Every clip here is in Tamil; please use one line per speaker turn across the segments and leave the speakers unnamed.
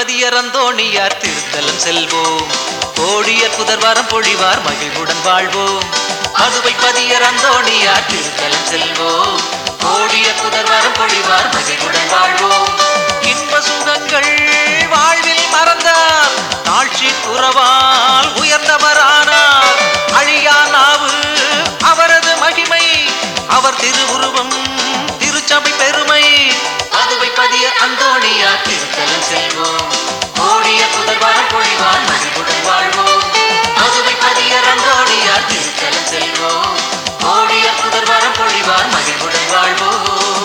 பதியர் அந்தோணியார் திருத்தலம் செல்வோம். கோடிய புதர்வரம் பொழிவார் மகிழ்வுடன் வாழ்வோம். மதுவை பதியர் அந்தோணியார் திருத்தலம் செல்வோம். கோடிய புதர்வரம் பொழிவார் மகிழ்வுடன் வாழ்வோம். இன்ப சுகங்கள் வாழ்வில் மறந்தார், தாழ்ச்சி துறவால் உயர்ந்தவரானார். அழியா நாவு அவரது மகிமை, அவர் திருவுருவம் திருச்சபை பெருமை. மதுவை பதியர் அந்தோணியார் திருத்தலம் செல்வோம். கோடிய புதர்வரம் பொழிவார் மகிழ்வுடன் வாழ்வோம். மதுவை பதியர் அந்தோணியார் திருத்தலம் செல்வோம். கோடிய புதர்வரம் பொழிவார் மகிழ்வுடன் வாழ்வோம்.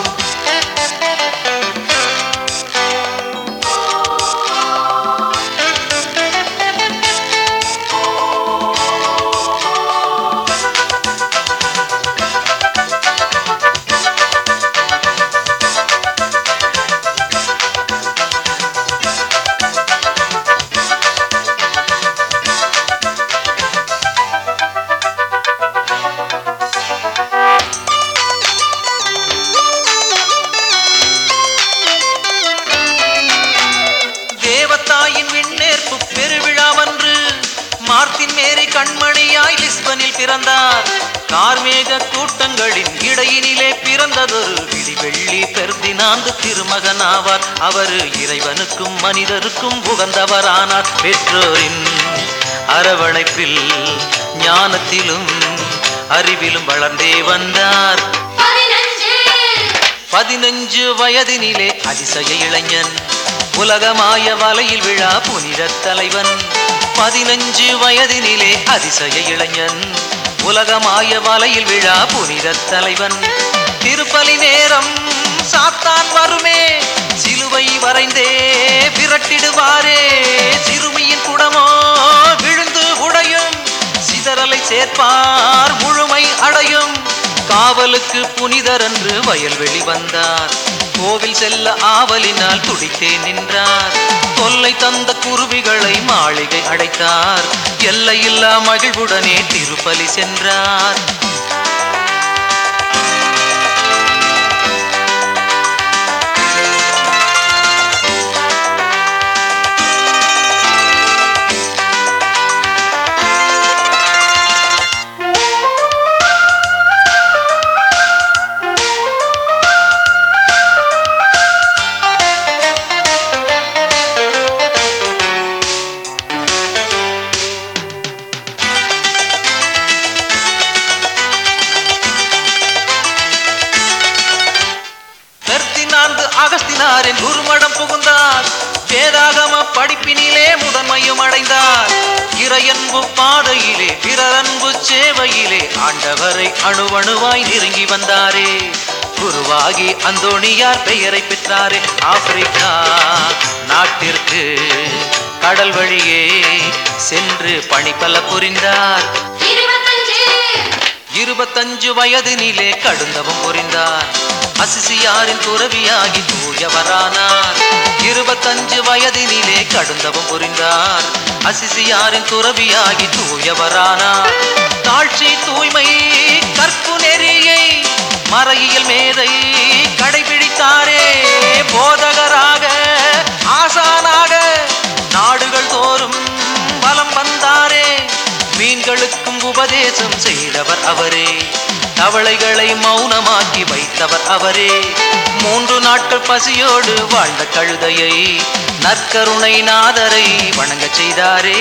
தேவத்தாயின் விண்ணேற்பு பெருவிழாவன்று மார்த்தின் மேரி கண்மணியாய் லிஸ்பனில் பிறந்தார். கார்மேக கூட்டங்களின் இடையினிலே பிறந்ததொரு விடிவெள்ளி பெருதினாந்து திருமகனாவார். அவர் இறைவனுக்கும் மனிதருக்கும் உகந்தவரானார். பெற்றோரின் அரவணைப்பில் ஞானத்திலும் அறிவிலும் வளர்ந்தே வந்தார். 15 வயதினிலே அதிசய இளைஞன், உலகமாய வலையில் விழா புனித தலைவன். 15 வயதினிலே அதிசய இளைஞன், உலகமாய வலையில் விழா புனித தலைவன். திருப்பலி நேரம் சாத்தான் வருமே, சிலுவை வரைந்தே விரட்டிடுவாரே. சிறுமியின் குடமோ விழுந்து உடையும், சிதறலை சேர்ப்பார் முழுமை அடையும். காவலுக்கு புனிதர் என்று வயல்வெளி வந்தார். கோவில் செல்ல ஆவலினால் துடித்தே நின்றார். தொல்லை தந்த குருவிகளை மாளிகை அடைத்தார். எல்லையில்லா மகிழ்வுடனே திருப்பலி சென்றார். அகஸ்தினாரின் குருமடம் புகுந்தார். வேதாகம படிப்பினிலே முதன்மையும் அடைந்தார். இறையன்பு பாதையிலே பிறரன்பு சேவையிலே ஆண்டவரை அணுவணுவாய் நெருங்கி வந்தாரே. குருவாகி அந்தோணியார் பெயரை பெற்றாரே. ஆப்பிரிக்கா நாட்டிற்கு கடல் வழியே சென்று பணிபல புரிந்தார். 25 வயதினிலே கடுந்தவம் புரிந்தார். அசிசியாரின் துறவியாகி தூயவரானார். 25 வயதினிலே கடுந்தவம் புரிந்தார். அசிசியாரின் துறவியாகி தூயவரானார். தாழ்ச்சி தூய்மை கற்பு நெறியை மறையியல் மேதை கடைபிடித்தாரே. போதகராக ஆசானாக நாடுகள் தோறும் வலம் வந்தாரே. மீன்களுக்கும் உபதேசம் செய்தவர் அவரே. தவளைகளை மௌனமாக்கி வைத்தவர் அவரே. 3 நாட்கள் பசியோடு வாழ்ந்த கழுதையை நற்கருணை நாதரை வணங்கச் செய்தாரே.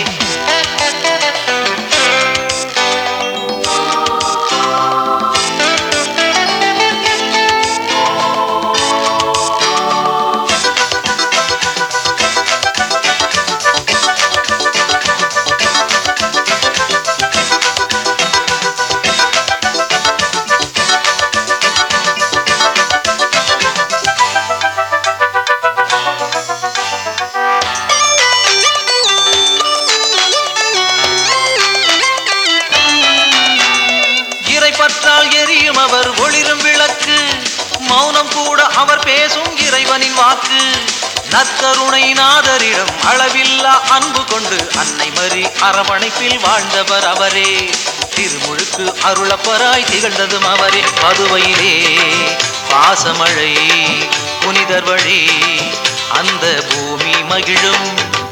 பற்றால் எரியும் அவர் ஒளிரும் விளக்கு. மௌனம் கூட அவர் பேசும் இறைவனின் வாக்கு. நற்கருணை நாதரிடம் அளவில்லா அன்பு கொண்டு அன்னை மரி அரவணைப்பில் வாழ்ந்தவர் அவரே. திருமுழுக்கு அருளப்பராய் திகழ்ந்ததும் அவரே. மதுவையிலே பாசமழை புனிதர் வழி அந்த பூமி மகிழும்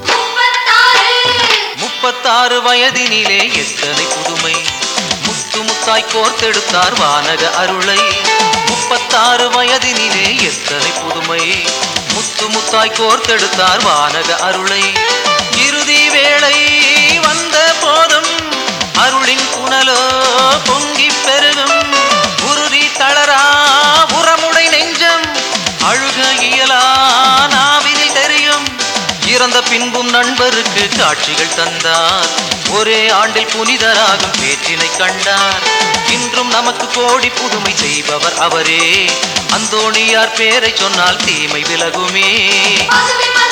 36 வயதினிலே எத்தனை புதுமை முத்து முத்தாய் கோர்த்தெடுத்தார் வானக அருளை 36 வயதினிலே எத்தனை புதுமை முத்து முத்தாய் கோர்த்தெடுத்தார் வானக அருளை இறுதி வேளை வந்த போதும் அருளின் புனலோ பொங்கி பெருகும் உறுதி தளரா உரமுடை நெஞ்சம் அழுக இயலா நாவினில் தெரியும் இறந்த பின்பும் நண்பருக்கு காட்சிகள் தந்தார் ஒரே ஆண்டில் புனிதராகும் பேச்சினை கண்டார் இன்றும் நமக்கு கோடி புதுமை செய்பவர் அவரே அந்தோணியார் பேரை சொன்னால் தீமை விலகுமே